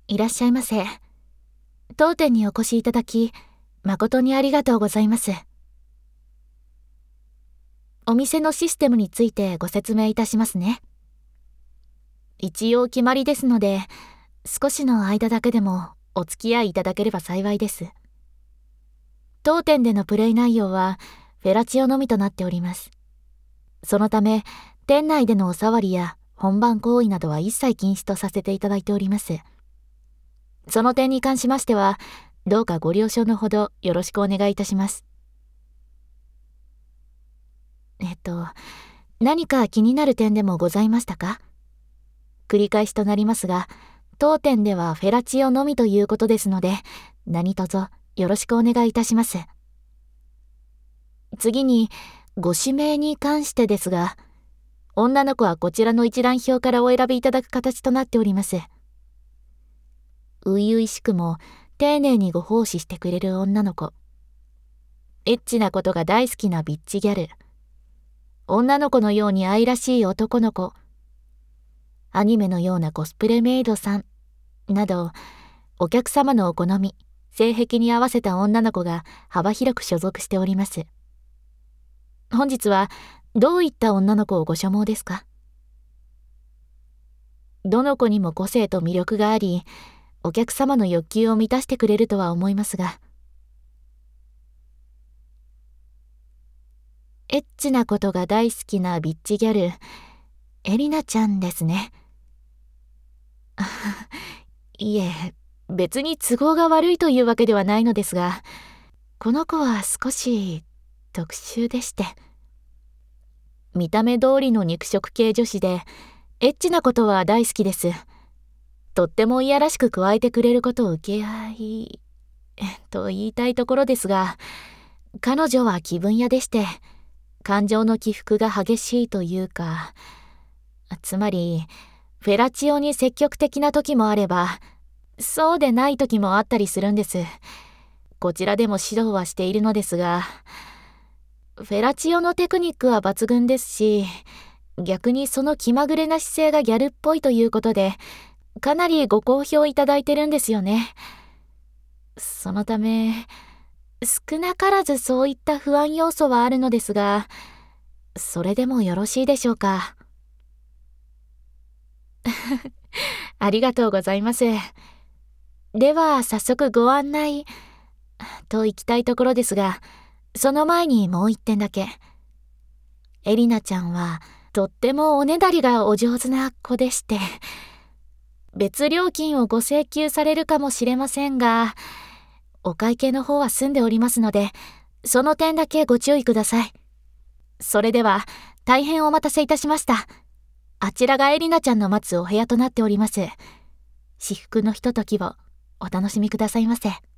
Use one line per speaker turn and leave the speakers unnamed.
いらっしゃいませ。当店にお越しいただき、誠にありがとうございます。お店のシステムについてご説明いたしますね。一応決まりですので、少しの間だけでもお付き合いいただければ幸いです。当店でのプレイ内容はフェラチオのみとなっております。そのため、店内でのお触りや本番行為などは一切禁止とさせていただいております。その点に関しましては、どうかご了承のほどよろしくお願いいたします。何か気になる点でもございましたか？繰り返しとなりますが、当店ではフェラチオのみということですので、何卒よろしくお願いいたします。次に、ご指名に関してですが、女の子はこちらの一覧表からお選びいただく形となっております。初々しくも丁寧にご奉仕してくれる女の子。エッチなことが大好きなビッチギャル。女の子のように愛らしい男の子。アニメのようなコスプレメイドさん。など、お客様のお好み、性癖に合わせた女の子が幅広く所属しております。本日はどういった女の子をご所望ですか？どの子にも個性と魅力があり、お客様の欲求を満たしてくれるとは思いますが。エッチなことが大好きなビッチギャル、エリナちゃんですね。いえ、別に都合が悪いというわけではないのですが、この子は少し特殊でして。見た目通りの肉食系女子で、エッチなことは大好きです。とってもいやらしく加えてくれることを受け合い、と言いたいところですが、彼女は気分屋でして、感情の起伏が激しいというか、つまり、フェラチオに積極的な時もあれば、そうでない時もあったりするんです。こちらでも指導はしているのですが、フェラチオのテクニックは抜群ですし、逆にその気まぐれな姿勢がギャルっぽいということで、かなりご好評いただいてるんですよね。そのため、少なからずそういった不安要素はあるのですが、それでもよろしいでしょうか。ありがとうございます。では早速ご案内と行きたいところですが、その前にもう一点だけ。エリナちゃんはとってもおねだりがお上手な子でして、別料金をご請求されるかもしれませんが、お会計の方は済んでおりますので、その点だけご注意ください。それでは、大変お待たせいたしました。あちらがエリナちゃんの待つお部屋となっております。至福のひとときをお楽しみくださいませ。